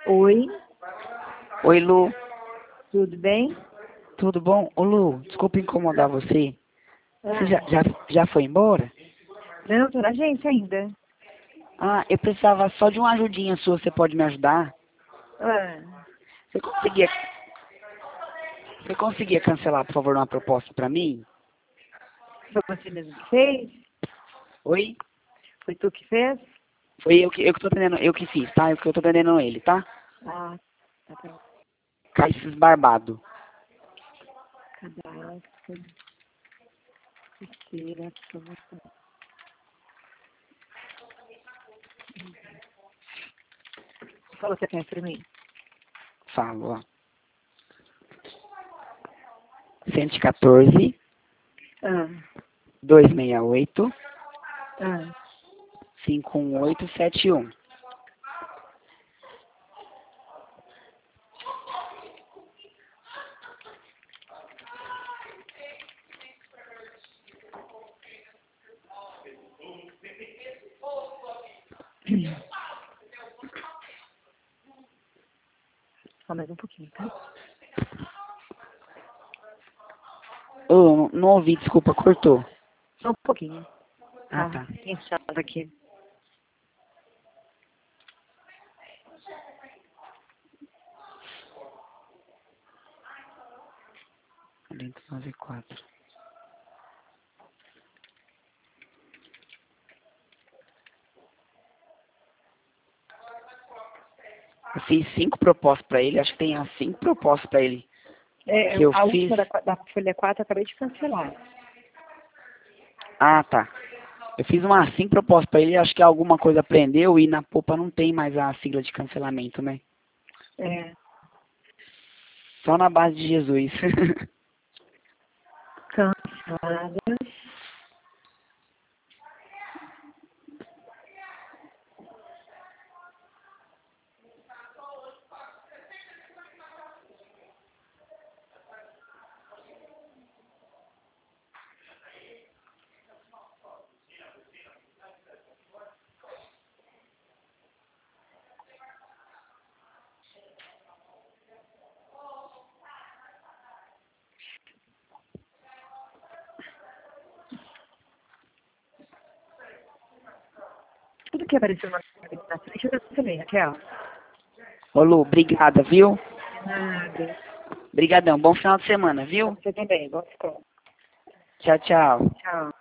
Oi, Oi, Lu. tudo bem? Tudo bom? Ô, Lu, desculpa incomodar você. Você já, Ah, já, já foi embora? não, tô na agência ainda. Ah, eu precisava só de uma ajudinha sua. Você pode me ajudar? Ah, Você conseguia, você conseguia cancelar, por favor, uma proposta pra mim? foi você mesmo que fez? Oi? Foi tu que fez? Foi eu que tô atendendo, eu que fiz, tá? Eu que eu tô atendendo ele, tá? Ah, tá bem. Caixas Barbado. Cadastro, terceira, promoção. Qual você quer pra mim? Falo, ó. 114, Ah, 268, ah. 51871. Só mais um pouquinho, tá? Ô, não ouvi, desculpa, cortou. Só um pouquinho. Ah, Tá, tá. inchado aqui. 494. Eu fiz 5 propostas pra ele, acho que tem as 5 propostas pra ele É, que eu a fiz. última da folha 4 eu acabei de cancelar. Ah, tá. Eu fiz umas 5 propostas pra ele, acho que alguma coisa prendeu e na popa não tem mais a sigla de cancelamento, né? É, Só na base de Jesus. cancelada. Tudo que apareceu na frente eu cancelei, Raquel. Ô Lu, obrigada, viu? De nada. Brigadão, bom final de semana, viu? Você também, boa escola. Tchau, tchau. Tchau.